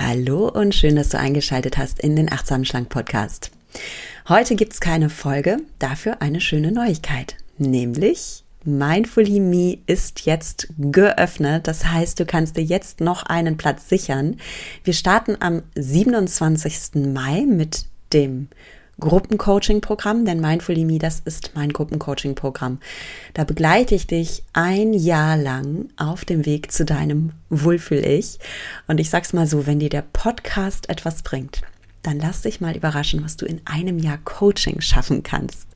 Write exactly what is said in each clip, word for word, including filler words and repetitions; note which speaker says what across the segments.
Speaker 1: Hallo und schön, dass du eingeschaltet hast in den Achtsam Schlank Podcast. Heute gibt's keine Folge, dafür eine schöne Neuigkeit, nämlich Mindfully Me ist jetzt geöffnet. Das heißt, du kannst dir jetzt noch einen Platz sichern. Wir starten am siebenundzwanzigsten Mai mit dem Gruppencoaching-Programm, denn Mindfully Me, das ist mein Gruppencoaching-Programm. Da begleite ich dich ein Jahr lang auf dem Weg zu deinem Wohlfühl-Ich. Und ich sag's mal so, wenn dir der Podcast etwas bringt, dann lass dich mal überraschen, was du in einem Jahr Coaching schaffen kannst.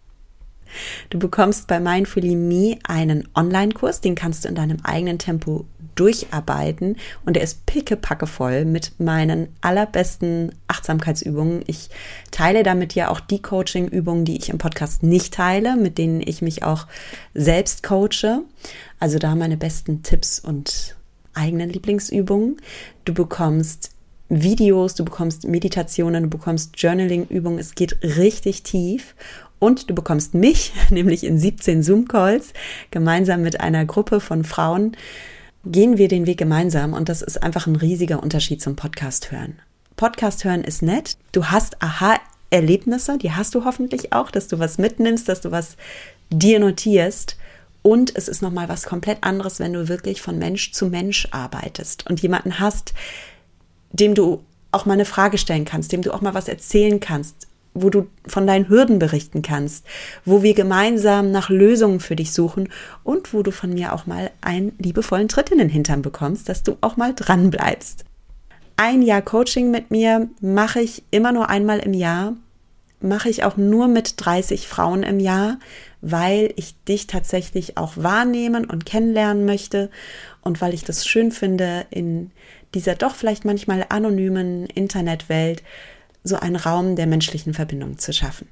Speaker 1: Du bekommst bei Mindfully Me einen Online-Kurs, den kannst du in deinem eigenen Tempo durcharbeiten und der ist pickepacke voll mit meinen allerbesten Achtsamkeitsübungen. Ich teile damit ja auch die Coaching-Übungen, die ich im Podcast nicht teile, mit denen ich mich auch selbst coache. Also da meine besten Tipps und eigenen Lieblingsübungen. Du bekommst Videos, du bekommst Meditationen, du bekommst Journaling-Übungen. Es geht richtig tief. Und du bekommst mich, nämlich in siebzehn Zoom-Calls, gemeinsam mit einer Gruppe von Frauen, gehen wir den Weg gemeinsam. Und das ist einfach ein riesiger Unterschied zum Podcast hören. Podcast hören ist nett. Du hast Aha-Erlebnisse, die hast du hoffentlich auch, dass du was mitnimmst, dass du was dir notierst. Und es ist nochmal was komplett anderes, wenn du wirklich von Mensch zu Mensch arbeitest und jemanden hast, dem du auch mal eine Frage stellen kannst, dem du auch mal was erzählen kannst, wo du von deinen Hürden berichten kannst, wo wir gemeinsam nach Lösungen für dich suchen und wo du von mir auch mal einen liebevollen Tritt in den Hintern bekommst, dass du auch mal dran bleibst. Ein Jahr Coaching mit mir mache ich immer nur einmal im Jahr, mache ich auch nur mit dreißig Frauen im Jahr, weil ich dich tatsächlich auch wahrnehmen und kennenlernen möchte und weil ich das schön finde, in dieser doch vielleicht manchmal anonymen Internetwelt so einen Raum der menschlichen Verbindung zu schaffen.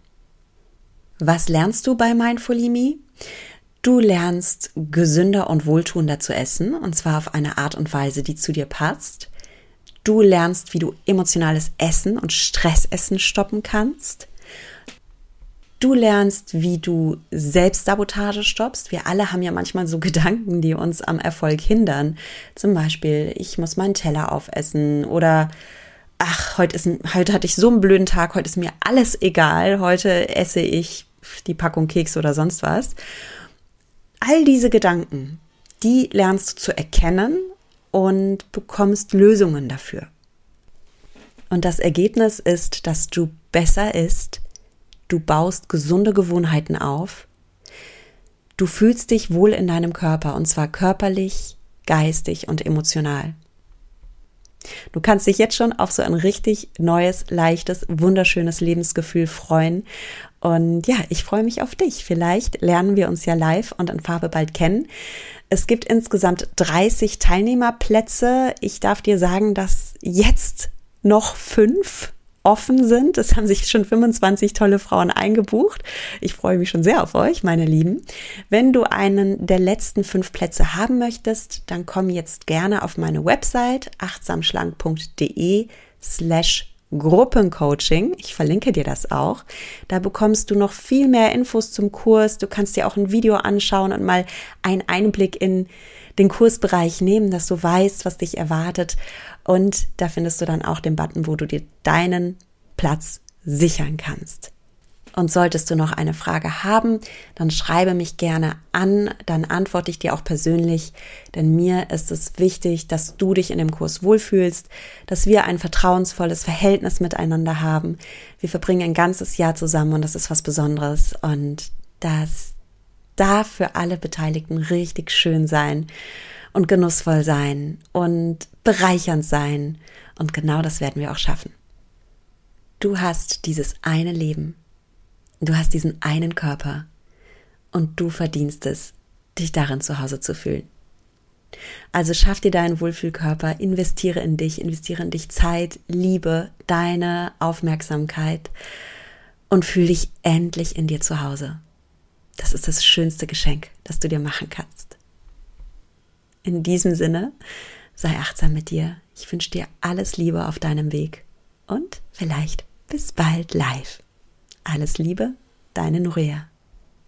Speaker 1: Was lernst du bei Mindfully Me? Du lernst gesünder und wohltuender zu essen, und zwar auf eine Art und Weise, die zu dir passt. Du lernst, wie du emotionales Essen und Stressessen stoppen kannst. Du lernst, wie du Selbstsabotage stoppst. Wir alle haben ja manchmal so Gedanken, die uns am Erfolg hindern. Zum Beispiel, ich muss meinen Teller aufessen oder ach, heute, ist, heute hatte ich so einen blöden Tag, heute ist mir alles egal, heute esse ich die Packung Keks oder sonst was. All diese Gedanken, die lernst du zu erkennen und bekommst Lösungen dafür. Und das Ergebnis ist, dass du besser isst, du baust gesunde Gewohnheiten auf, du fühlst dich wohl in deinem Körper, und zwar körperlich, geistig und emotional. Du kannst dich jetzt schon auf so ein richtig neues, leichtes, wunderschönes Lebensgefühl freuen. Und ja, ich freue mich auf dich. Vielleicht lernen wir uns ja live und in Farbe bald kennen. Es gibt insgesamt dreißig Teilnehmerplätze. Ich darf dir sagen, dass jetzt noch fünf offen sind. Es haben sich schon fünfundzwanzig tolle Frauen eingebucht. Ich freue mich schon sehr auf euch, meine Lieben. Wenn du einen der letzten fünf Plätze haben möchtest, dann komm jetzt gerne auf meine Website achtsamschlank.de slash Gruppencoaching. Ich verlinke dir das auch. Da bekommst du noch viel mehr Infos zum Kurs. Du kannst dir auch ein Video anschauen und mal einen Einblick in den Kursbereich nehmen, dass du weißt, was dich erwartet. Und da findest du dann auch den Button, wo du dir deinen Platz sichern kannst. Und solltest du noch eine Frage haben, dann schreibe mich gerne an, dann antworte ich dir auch persönlich, denn mir ist es wichtig, dass du dich in dem Kurs wohlfühlst, dass wir ein vertrauensvolles Verhältnis miteinander haben. Wir verbringen ein ganzes Jahr zusammen und das ist was Besonderes und das darf für alle Beteiligten richtig schön sein und genussvoll sein und bereichernd sein. Und genau das werden wir auch schaffen. Du hast dieses eine Leben. Du hast diesen einen Körper. Und du verdienst es, dich darin zu Hause zu fühlen. Also schaff dir deinen Wohlfühlkörper, investiere in dich, investiere in dich Zeit, Liebe, deine Aufmerksamkeit und fühl dich endlich in dir zu Hause. Das ist das schönste Geschenk, das du dir machen kannst. In diesem Sinne, sei achtsam mit dir. Ich wünsche dir alles Liebe auf deinem Weg und vielleicht bis bald live. Alles Liebe, deine Nuria.